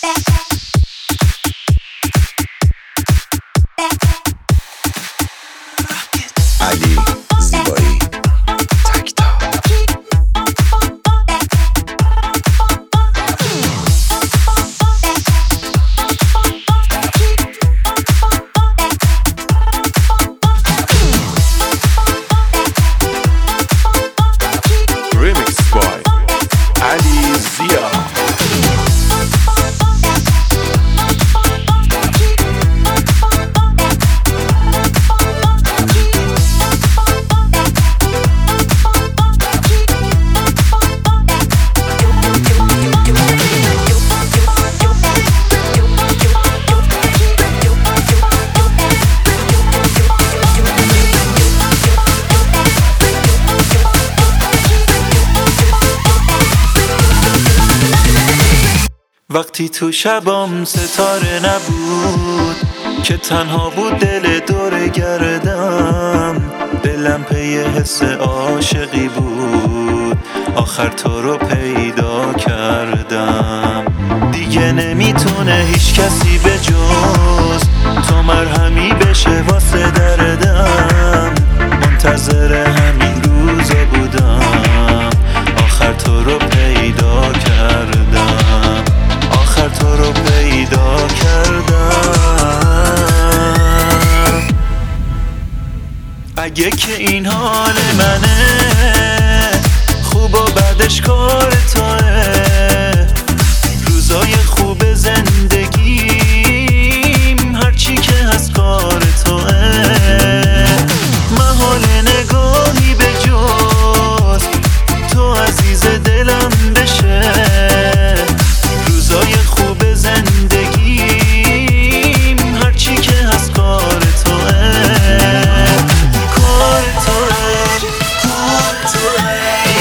علی زیبایی تکتا ریمیکس بای علی زیا. وقتی تو شبام ستاره نبود که تنها بود دل دور گردم، دلم پی حس عاشقی بود، آخر تو رو پیدا کردم. دیگه نمیتونه هیچ کسی به جز تو مرهمی بشه واسه دردم، منتظر همین روزا بودم، آخر تو رو پیدا کردم، آخر تو رو پیدا کردم. اگه که این حال منه، خوب و بعدش کار توه، روزای خوب زندگیم هرچی که هست کار توه، محال نگاهی به جز تو عزیز دلم بشه، روزای خوب زندگیم هرچی که هست کار توه، کار توه، کار توه.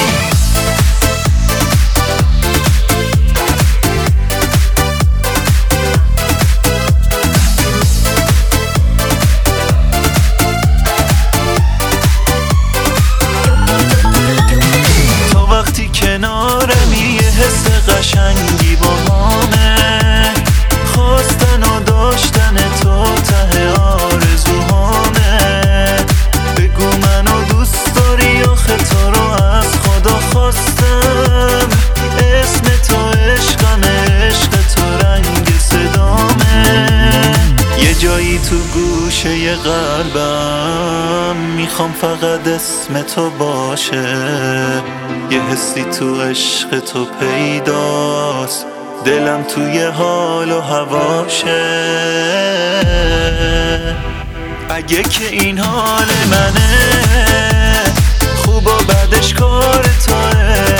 تو وقتی کنارمی یه حس قشنگی با همه، خواستن و داشتن تو ته آرزوهامه، بگو منو دوست داری آخه تو رو از خدا خواستم، اسم تو عشقمه، عشق تو رنگ صدامه، یه جایی تو گوشه قلبم میخوام فقط اسم تو باشه، یه حسی تو عشق تو پیداست، دلم توی حال و هواشه. اگه که این حال منه، خوب و بعدش کار توه،